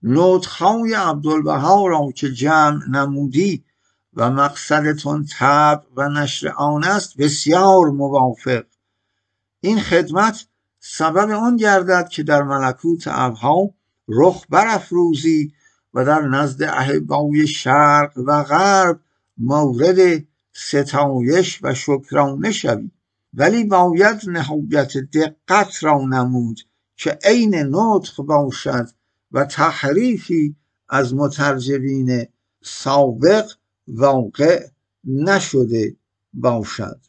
نطق‌های عبدالبها را که جمع نمودی و مقصدتون طبع و نشر آن است بسیار موافق. این خدمت سبب آن گردد که در ملکوت ابها رخ برافروزی و در نزد احبای شرق و غرب مورد ستایش و شکرانه شوی. ولی باید نهایت دقت را نمود که عین نطق باشد و تحریفی از مترجمین سابق واقع نشده باشد.